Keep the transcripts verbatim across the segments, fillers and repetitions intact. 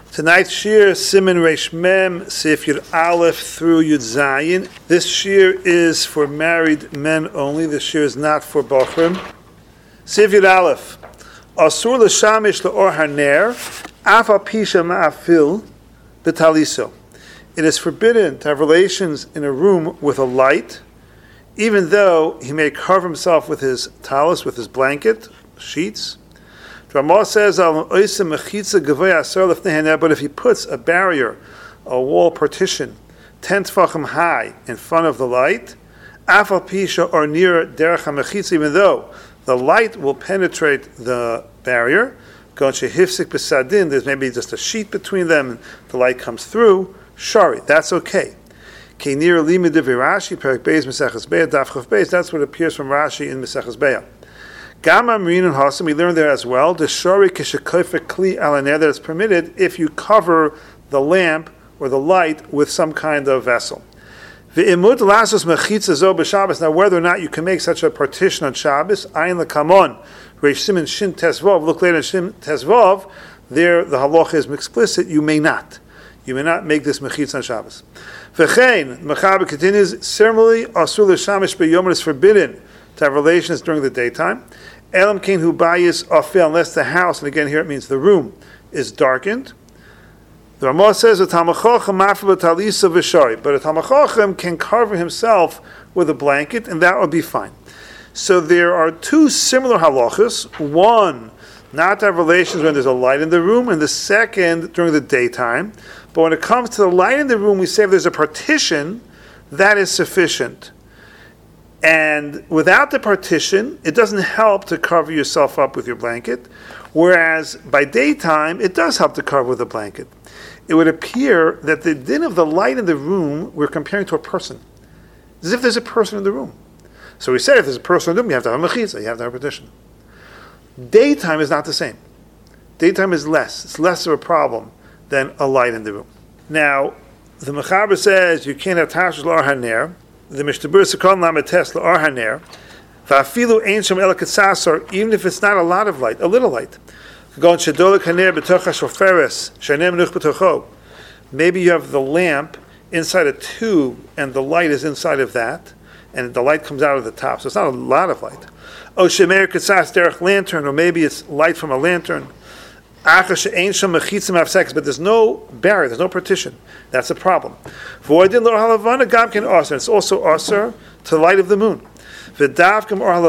Tonight's shir, Siman Reish Mem, Sif Yud Aleph through Yud Zayin. This shir is for married men only. This shir is not for Bochrim. Sif Yud Aleph. Asur l'shamish le'or haner, af al pisha ma'afil b'taliso. It is forbidden to have relations in a room with a light, even though he may cover himself with his talis, with his blanket, sheets. Ramah says, but if he puts a barrier, a wall partition, ten tefachim high in front of the light, afal pisha or near derech hamechitza, even though the light will penetrate the barrier, there's maybe just a sheet between them, and the light comes through, shari, that's okay. That's what appears from Rashi in Maseches Beah. Gamma Marine and Hasim, we learned there as well, the shari kishakofek kli alaner, that it's permitted if you cover the lamp or the light with some kind of vessel. V'imut lasos mechitza zo b'Shabbos. Now, whether or not you can make such a partition on Shabbos, ayin lekamon, Reish Siman Shin Tesvov. Look later in Shin Tesvov. There, the halacha is explicit. You may not. You may not make this mechitza on Shabbos. V'chein, Mechaber continues. Similarly, asur l'shamish b'yom, is forbidden to have relations during the daytime. Elam kain hu bayis afil, unless the house, and again here it means the room, is darkened. The Ramah says, but a Talmachochem can cover himself with a blanket, and that would be fine. So there are two similar halachas. One, not to have relations when there's a light in the room, and the second, during the daytime. But when it comes to the light in the room, we say if there's a partition, that is sufficient. And without the partition, it doesn't help to cover yourself up with your blanket, whereas by daytime, it does help to cover with a blanket. It would appear that the din of the light in the room, we're comparing to a person. As if there's a person in the room. So we say if there's a person in the room, you have to have a mechitza, you have to have a partition. Daytime is not the same. Daytime is less. It's less of a problem than a light in the room. Now, the Mechaber says you can't have tashus l'or haner. The Mishtabur Sekon Lametes l'or haner. Va'afilu ein shom ela katsasor, even if it's not a lot of light, a little light. Maybe you have the lamp inside a tube and the light is inside of that, and the light comes out of the top, so it's not a lot of light. Lantern, or maybe it's light from a lantern. But there's no barrier, there's no partition. That's a problem. It's also asr to the light of the moon. That's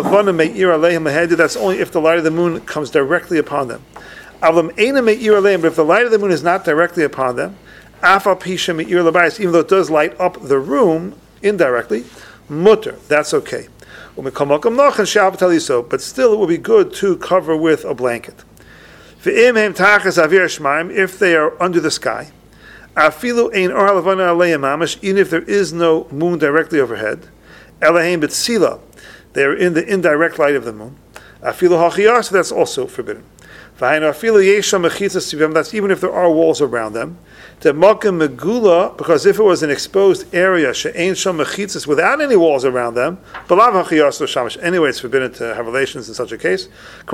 only if the light of the moon comes directly upon them. But if the light of the moon is not directly upon them, even though it does light up the room indirectly, mutter, that's okay. But still it will be good to cover with a blanket. If they are under the sky, even if there is no moon directly overhead, they are in the indirect light of the moon. So that's also forbidden. That's even if there are walls around them. Because if it was an exposed area, without any walls around them, anyway, it's forbidden to have relations in such a case.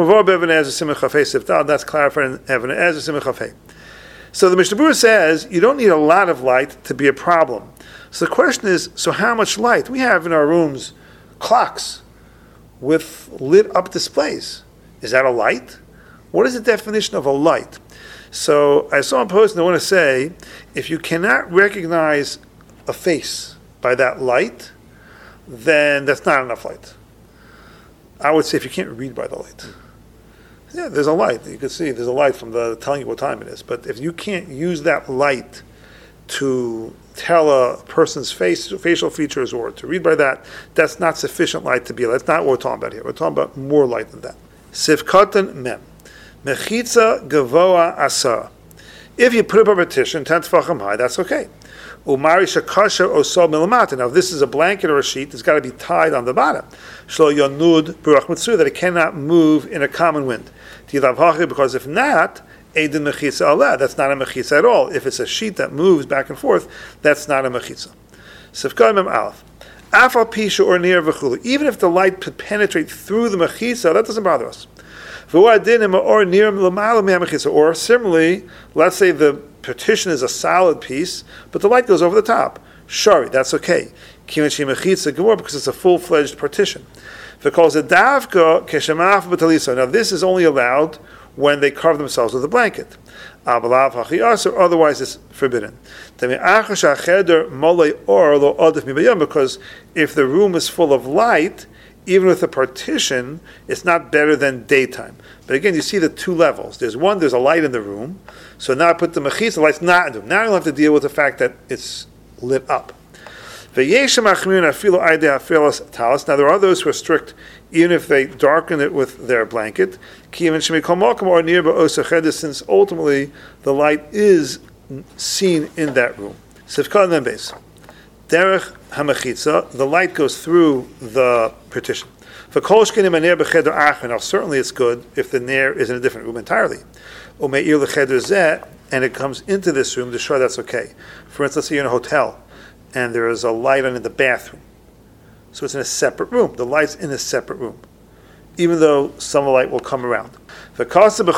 That's clarified in Even HaEzer. So the Mishnah Berurah says you don't need a lot of light to be a problem. So the question is, so how much light? We have in our rooms clocks with lit up displays. Is that a light? What is the definition of a light? So I saw a post and I want to say, if you cannot recognize a face by that light, then that's not enough light. I would say if you can't read by the light. Yeah, there's a light. You can see there's a light from the telling you what time it is. But if you can't use that light to tell a person's face, facial features or to read by that, that's not sufficient light to be a light. That's not what we're talking about here. We're talking about more light than that. Sifkatan mem. Mechitza gavoa asa. If you put up a partition ten tefachim high, that's okay. Umari shakasha oso milamata. Now, if this is a blanket or a sheet, it's got to be tied on the bottom. Shlo yanud burak mitzu, that it cannot move in a common wind. Because if not, eidin mechitza aleh. That's not a mechitza at all. If it's a sheet that moves back and forth, that's not a mechitza. Sifkatan mem aleph. Afal pisha or near v'chulu. Even if the light could penetrate through the mechitza, that doesn't bother us. Or similarly, let's say the partition is a solid piece, but the light goes over the top. Shari, that's okay. Because it's a full-fledged partition. Now this is only allowed when they cover themselves with a blanket. Otherwise it's forbidden. Because if the room is full of light, even with a partition, it's not better than daytime. But again, you see the two levels. There's one, there's a light in the room. So now I put the mechitza, the light's not in the room. Now I don't have to deal with the fact that it's lit up. Now there are those who are strict, even if they darken it with their blanket, since ultimately the light is seen in that room. Derech hamachitza, the light goes through the partition. Now certainly it's good if the ner is in a different room entirely. And it comes into this room to show that's okay. For instance, let's say you're in a hotel and there is a light on in the bathroom. So it's in a separate room. The light's in a separate room, even though some light will come around. But you still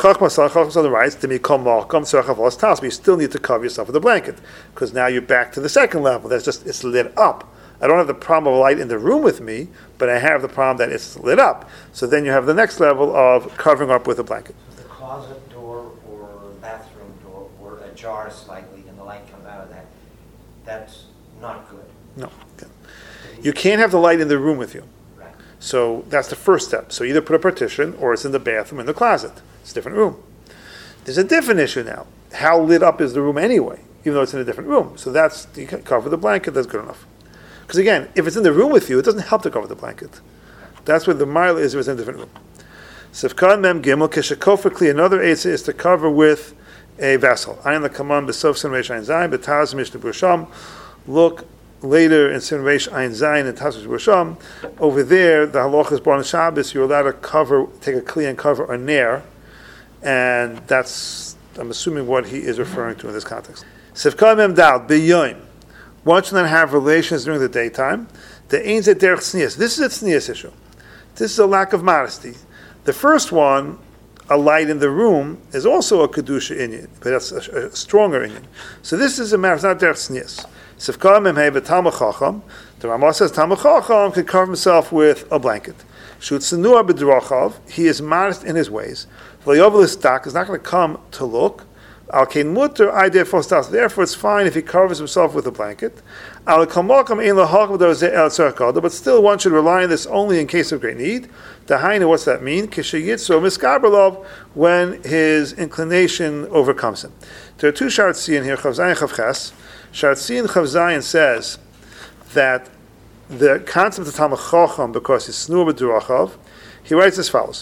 need to cover yourself with a blanket, because now you're back to the second level. That's just, it's lit up. I don't have the problem of light in the room with me, but I have the problem that it's lit up. So then you have the next level of covering up with a blanket. If the closet door or bathroom door were ajar slightly and the light comes out of that, that's not good. No. Okay. You can't have the light in the room with you. Right. So that's the first step. So either put a partition or it's in the bathroom, in the closet. It's a different room. There's a different issue now. How lit up is the room anyway, even though it's in a different room? So that's, you can cover the blanket, that's good enough. Because again, if it's in the room with you, it doesn't help to cover the blanket. That's where the mile is if it's in a different room. Sifkan mem gimel keshakofakli, another eitzah is to cover with a vessel. Ayin lekaman b'sof sin reish ayin zayin, b'taz mishnah b'risham. Look later in Sin Reish Ayin Zayin and Taz B'Risham, over there the halacha is born on Shabbos. You're allowed to cover, take a kli and cover a ner, and that's, I'm assuming, what he is referring to in this context. Sivkar Mem Dal B'Yoyim. One should not have relations during the daytime. The Ein Zeh Derech Tznius. This is a tznius issue. This is a lack of modesty. The first one, a light in the room, is also a kedusha inyan, but that's a, a stronger inyan. So this is a matter. It's not Derech Tznius. Sifkar Memhei b'Talmud Chacham. The Ramah says Talmud Chacham can cover himself with a blanket. Shut Tzenua b'Drachav. He is modest in his ways. V'Yovel Istak is not going to come to look. Al Kein Mutter Idea Fostas. Therefore, it's fine if he covers himself with a blanket. Al Kamalkam Ein LaHacham Dozeh El Tzarkada. But still, one should rely on this only in case of great need. Dahainu, what's that mean? Kishayitzo Miskaberlov, when his inclination overcomes him. There are two sharts in here. Chavzayin Chavches. Shartzin Chav Zayin says that the concept of Talmud Chacham, because he's snur b'durachav, he writes as follows: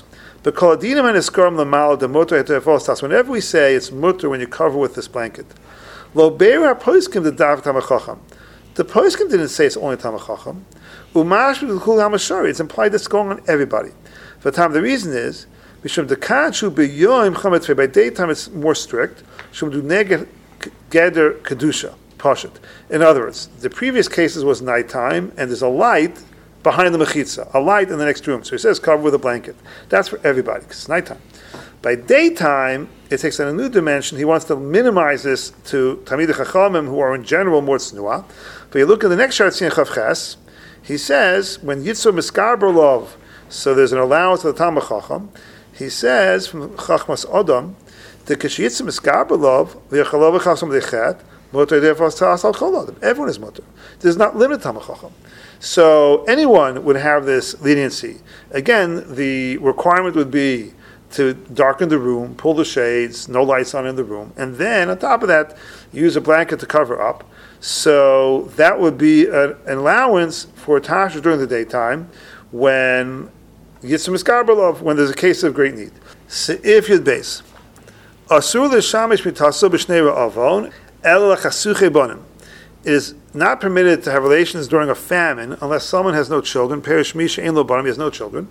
whenever we say it's mutter when you cover with this blanket, lo beira poskim the dav Talmud Chacham. The poskim didn't say it's only Talmud Chacham. Umash b'kul hamashari. It's implied that's going on everybody. For time, the reason is mishum dekan shu b'yoyim chametfei. By daytime it's more strict. Shum du neged geder kedusha. Pashut. In other words, the previous cases was nighttime, and there's a light behind the mechitza, a light in the next room. So he says cover with a blanket. That's for everybody, because it's nighttime. By daytime, it takes on a new dimension. He wants to minimize this to Talmidei Chachamim, who are in general more tznuah. But you look at the next Shar Tzin Chavches, he says, when Yitzur Miskarber Lov, so there's an allowance of the Talmud Chacham, he says, from Chachmas Odom, the Kishyitzur Miskarber Lov, v'yachalov v'chasam dechet, everyone is mutter. This is not limited to Talmud Chacham. So anyone would have this leniency. Again, the requirement would be to darken the room, pull the shades, no lights on in the room, and then on top of that, use a blanket to cover up. So that would be an allowance for Tasha during the daytime when Yitzhak Miskarbalov, when there's a case of great need. So if you'd base, Asur l'shamish mitaso b'shnei ra'avon. It is not permitted to have relations during a famine unless someone has no children. Perish Misha Ein Lo Banim, he has no children.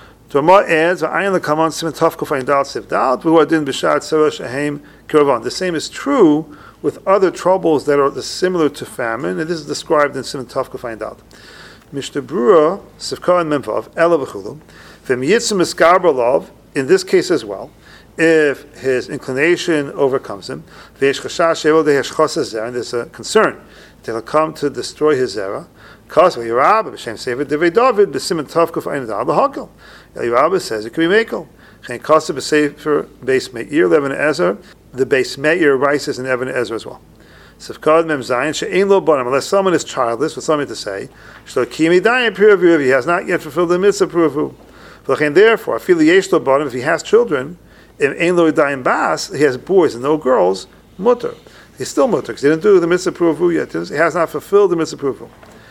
The same is true with other troubles that are similar to famine, and this is described in Simon Tov Kofayin Dal. Mishnah Brura Sivkar and Memvav Ela V'Chulu V'Miyitzum Miskarbalov in this case as well, if his inclination overcomes him, and there's a concern that he'll come to destroy his zera, Yerabah says it can be Mekel. The base Meir writes in Even Ezra as well. Unless someone is childless with something to say, he has not yet fulfilled the mitzvah pruvu. Therefore, if he has children, he has boys and no girls, mutter. He's still mutter because he didn't do the mitzvah pruvu yet. He has not fulfilled the mitzvah pruvu.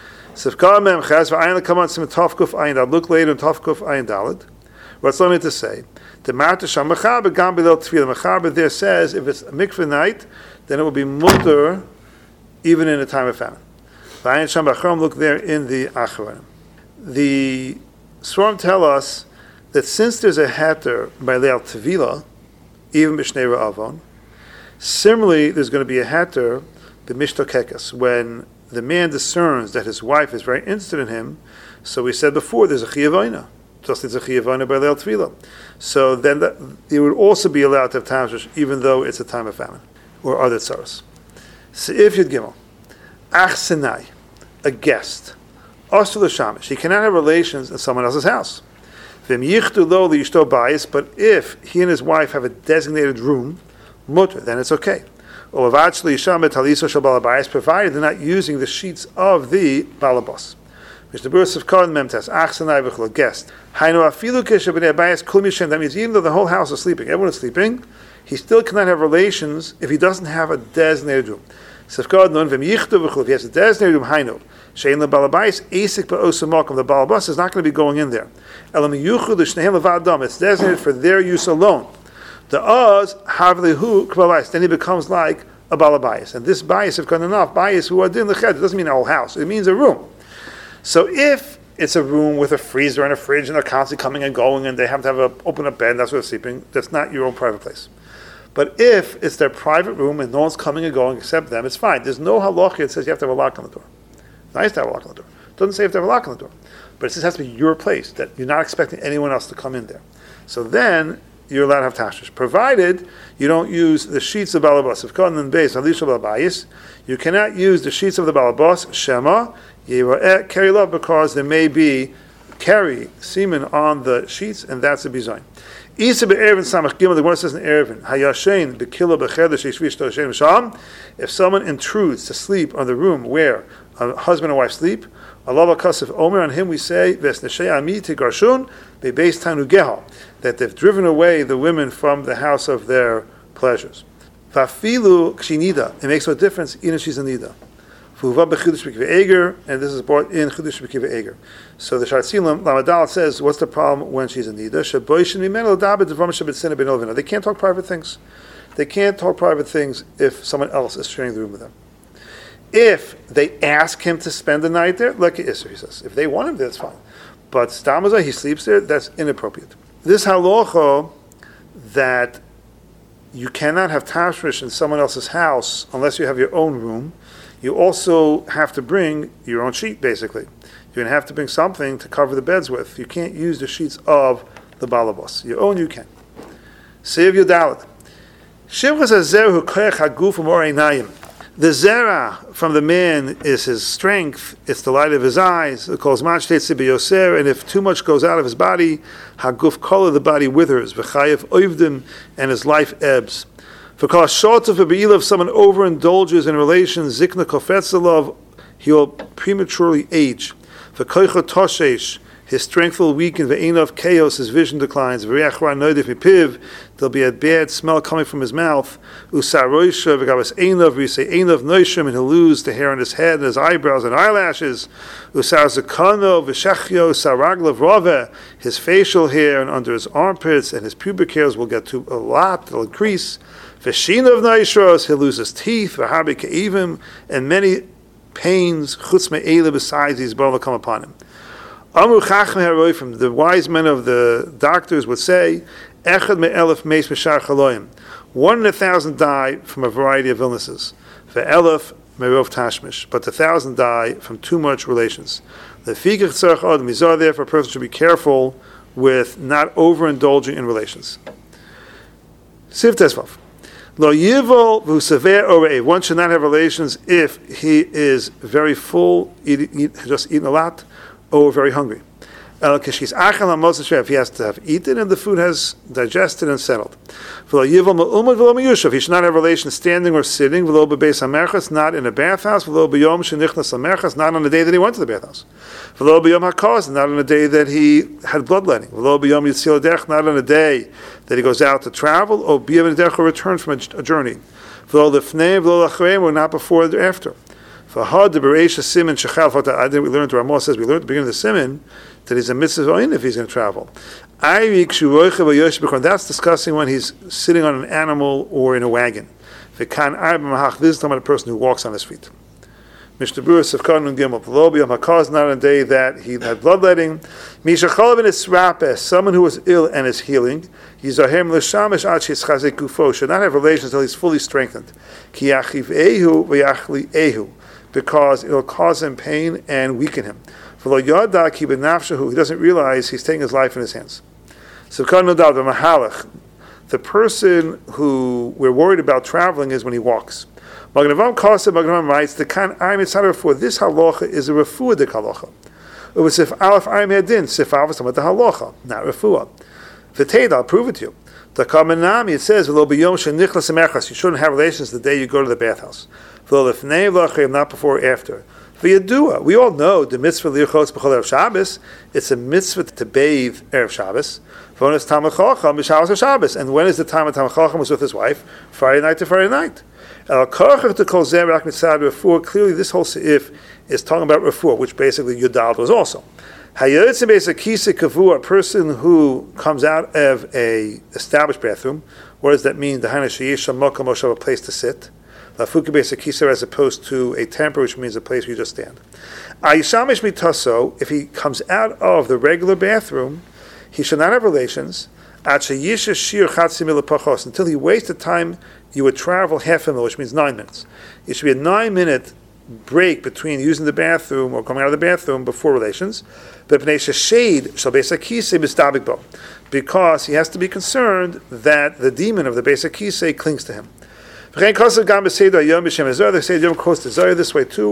Look later in Tavkuf Ayin Dalet. What's something to say? The Martasham Mechaber Gam Bilel Tefillah. Mechaber there says if it's a mikveh night, then it will be mutter even in a time of famine. Look there in the Acharonim. The Swarm tell us that since there's a heter by Leil Tefillah, even Mishnei Ra'avon, similarly there's going to be a heter by Mishtokekas when the man discerns that his wife is very interested in him. So we said before there's a chiyavona. Just as a chiyavona by Leil Tefillah. So then that, it would also be allowed to have tamshish even though it's a time of famine or other tzaros. So if Yud Gimel, Ach Sinai, a guest, Asur L'Shamish, he cannot have relations in someone else's house. V'im yichtu lo li'ishto bayis, but if he and his wife have a designated room, mutter, then it's okay. Or provided they're not using the sheets of the balabas. Mishnah Berurah of Kohen Memtes, Ach Sinai v'chol, guest. Hainu afilu keshabnei bayis kol mishem. That means even though the whole house is sleeping, everyone is sleeping, he still cannot have relations if he doesn't have a designated room. If he has a designated room, Hainu, shein lebalabais asik ba'osamokum. The balabas is not going to be going in there. Elam yuchu l'shnehem levadam. It's designated for their use alone. The oz havlehu k'balabais. Then he becomes like a balabais. And this bias, if got enough bias who are din leched, it doesn't mean a whole house. It means a room. So if it's a room with a freezer and a fridge and they're constantly coming and going and they have to have a open up bed and that's where they're sleeping, that's not your own private place. But if it's their private room and no one's coming and going except them, it's fine. There's no halacha that says you have to have a lock on the door. It's nice to have a lock on the door. It doesn't say you have to have a lock on the door. But it says it has to be your place, that you're not expecting anyone else to come in there. So then you're allowed to have tashish, provided you don't use the sheets of balabas. If cotton and base, you cannot use the sheets of the balabas, shema, carry love, because there may be carry semen on the sheets, and that's a bizayin. Isa be'erevin samach gimel. The Gemara says in Erevin, hayashein bekila b'cheder sheishvish toshem sham. If someone intrudes to sleep on the room where a husband and wife sleep, Allah kasef omer, on him we say vesneshei ami tigarshun bebeis tanugeha, that they've driven away the women from the house of their pleasures. Vafilu kshinida. It makes no difference even if she's a nida. And this is brought in Chudash B'Kiva Eger. So the Shartzilim Lamadal says, what's the problem when she's a nida? They can't talk private things. They can't talk private things if someone else is sharing the room with them. If they ask him to spend the night there, like Isser, he says. If they want him there, that's fine. But Stamazah, he sleeps there, that's inappropriate. This halacha that you cannot have tashmish in someone else's house unless you have your own room, you also have to bring your own sheet, basically. You're going to have to bring something to cover the beds with. You can't use the sheets of the balabas. Your own you can. Seiv Yudalit. Shimchas hazer koyach haguf u'moreinayim. The zera from the man is his strength. It's the light of his eyes. It calls machtet sibiyoser. And if too much goes out of his body, haguf kola, the body withers. V'chayev oivdim, and his life ebbs. For kol short of a beila, if someone overindulges in relations, zikna kofetzalov, he will prematurely age. For koicha toshesh, his strength will weaken. Ve'enov chaos, his vision declines. V'reach ra noidif mipiv, there'll be a bad smell coming from his mouth. Usaroisha v'gavas enov, we say enov noishim, and he'll lose the hair on his head and his eyebrows and eyelashes. Usar zakano v'shachyo saraglav rove, his facial hair and under his armpits and his pubic hairs will get to a lot. They'll increase. V'shinov naishros, he'll lose his teeth. V'habi ke'ivim, and many pains chutz me'ela besides these will come upon him. Amru chachmei haroifim, the wise men of the doctors would say, echad me'elef meis mishar chaloyim, one in a thousand die from a variety of illnesses. Ve'elef merov tashmish, but a thousand die from too much relations. The fikach tzarech adam mizar, therefore a person should be careful with not overindulging in relations. Siv Tesvav. Lo yivol v'usaver orei. One should not have relations if he is very full, eat, eat, just eating a lot, or very hungry. If he has to have eaten and the food has digested and settled. He should not have relations standing or sitting, not in a bathhouse, not on the day that he went to the bathhouse, not on the day that he had bloodletting, not on the day that he goes out to travel, or return from a journey. Not before or after. We learned, the Ramah says, we learned at the beginning of the Siman that he's a mitzvah if he's going to travel. That's discussing when he's sitting on an animal or in a wagon. This is talking about a person who walks on his feet. Mishnah Berurah Sefkan Nun Gimel. Not on a day that he had bloodletting. Someone who was ill and is healing. Should not have relations until he's fully strengthened. Because it will cause him pain and weaken him. He doesn't realize he's taking his life in his hands. So the person who we're worried about traveling is when he walks. Magen Avraham Kosev, Magen Avraham writes, the kan ayim etzad for this halacha is a refuah de halacha. It was if alef ayim hadin, sif alef is the halacha, not refuah. V'teid, I'll prove it to you. The Kamenami, it says, "V'lo b'yom shenichlas emechas." You shouldn't have relations the day you go to the bathhouse. V'lo lefnei v'lachem, not before or after. V'yadua, we all know the mitzvah lichos b'chol erev Shabbos. It's a mitzvah to bathe erev Shabbos. V'onas tamid chacham b'Shabbos Shabbos. And when is the time when tamid chacham was with his wife? Friday night to Friday night. El karchach to kol zeh rak mitzad refuah. Clearly, this whole seif is talking about refuah, which basically Yudal was also. A person who comes out of a established bathroom, what does that mean? A place to sit. As opposed to a temper, which means a place where you just stand. If he comes out of the regular bathroom, he should not have relations until he wastes the time you would travel half a mil, which means nine minutes. It should be a nine minute break between using the bathroom or coming out of the bathroom before relations, because he has to be concerned that the demon of the basic kisei clings to him. The Seder Yom quotes the Zohar this way too.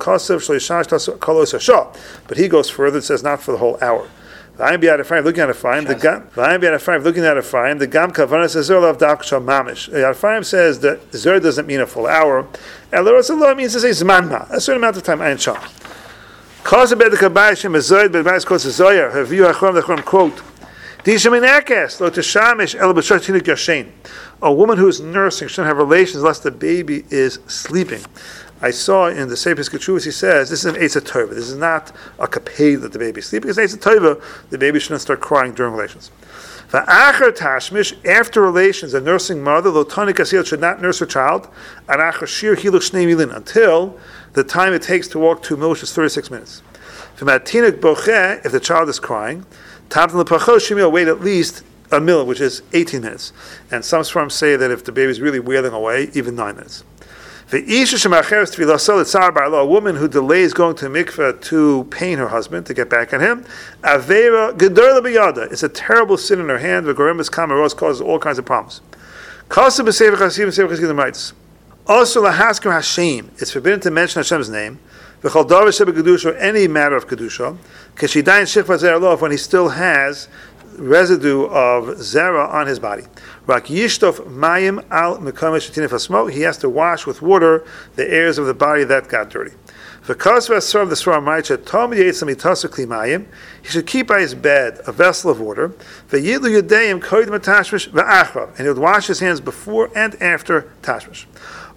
But he goes further and says not for the whole hour. V'ayim b'yad Ephraim, looking at Ephraim, the gam. V'ayim b'yad Ephraim, looking at Ephraim, the gam kavanas Zohar lav dak shal mamish. Ephraim says that Zohar doesn't mean a full hour. Eloros Allah means to say zman ma, a certain amount of time. Ayin shal. Cause of the kabayishim is Zohar, but Zohar quotes the Zohar. Have you Achron the Achron quote? Dishaminakes lo teshamish el b'shatinik yashin. A woman who is nursing shouldn't have relations unless the baby is sleeping. I saw in the Sefer Ketuvos, he says, this is an Eitzah Tova. This is not a kapei that the baby is sleeping. Because Eitzah Tova, the baby shouldn't start crying during relations. V'achar tashmish, after relations, a nursing mother, lo tani kasiyot, should not nurse her child, and achar shir hiluch shnei milin, until the time it takes to walk two mil, which is thirty-six minutes. V'matinik bocheh, if the child is crying, tamtin lepachos shemil, wait at least a mil, which is eighteen minutes. And some Sfarim say that if the baby is really wailing away, even nine minutes. A woman who delays going to mikveh to pain her husband, to get back at him, it's a terrible sin in her hand. Causes all kinds of problems. Also, it's forbidden to mention Hashem's name, or any matter of kedusha, when he still has residue of zera on his body. He has to wash with water the areas of the body that got dirty. He should keep by his bed a vessel of water, and he would wash his hands before and after tashmish.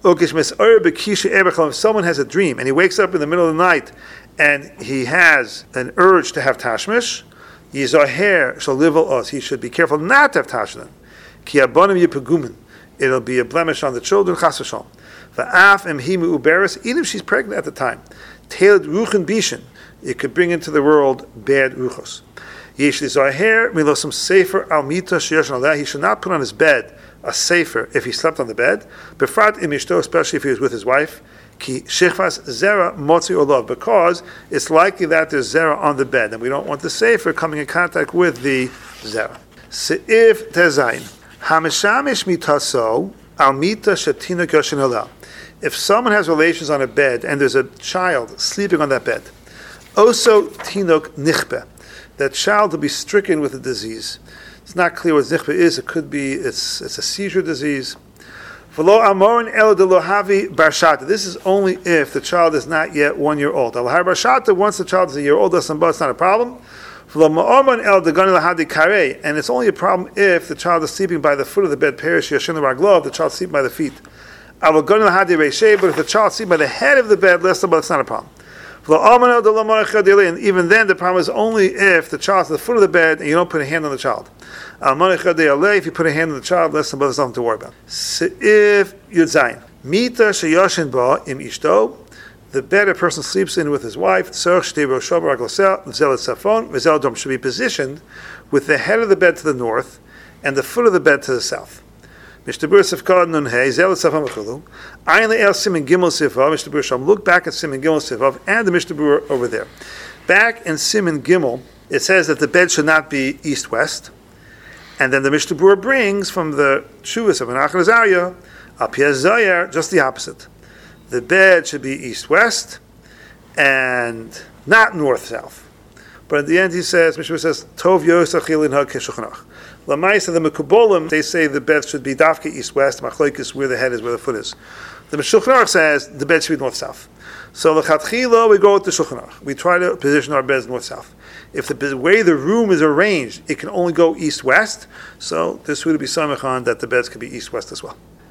If someone has a dream and he wakes up in the middle of the night and he has an urge to have tashmish, Yizaher shall live us. He should be careful not to have tashmish. Ki abonim yipegumin. It'll be a blemish on the children. Chas v'shalom. Va'af emhimu uberis. Even if she's pregnant at the time, tailed ruchen bishin. It could bring into the world bad ruchos. Yesh lizaher milosum sefer al mita sheyesh aleh. He should not put on his bed a sefer if he slept on the bed. Befrat imishto, especially if he was with his wife. Ki shechvas zera motzi olav, because it's likely that there's zera on the bed, and we don't want the sefer coming in contact with the zera. Seif tezayin hamishamish mitaso al mita shetina goshen halal. If someone has relations on a bed and there's a child sleeping on that bed, also tinok nichbe, that child will be stricken with a disease. It's not clear what nichbe is. It could be it's it's a seizure disease. This is only if the child is not yet one year old. Once the child is a year old, it's not a problem. And it's only a problem if the child is sleeping by the foot of the bed, perish the child is sleeping by the feet. But if the child is sleeping by the head of the bed, it's not a problem. And even then, the problem is only if the child is at the foot of the bed and you don't put a hand on the child. If you put a hand on the child, less than there's nothing to worry about. If Yudzayin, Mita sheyoshin ba im ishto, the bed a person sleeps in with his wife, should be positioned with the head of the bed to the north and the foot of the bed to the south. Mishtabur Sifkad Nun Hey, Zel Safam Chulu. Ayin Le'el Simin Gimel Sivav, Mishtabur Sham. Look back at Simin Gimel Sivav and the Mishtabur over there. Back in Simin Gimel, it says that the bed should not be east-west. And then the Mishtabur brings from the Shuvas of Menachem Azariah, Apia Zayar, just the opposite. The bed should be east-west and not north-south. But at the end he says, Mishtabur says, Tov Yosachil Inha Keshulchanach. Lamaisa, the Mekubolim, they say the bed should be dafke east-west, machlokes where the head is, where the foot is. The Shulchan Aruch says the bed should be north-south. So l'chatchila, we go with the Shulchan Aruch. We try to position our beds north-south. If the way the room is arranged, it can only go east-west, so this would be samech on that the beds could be east-west as well.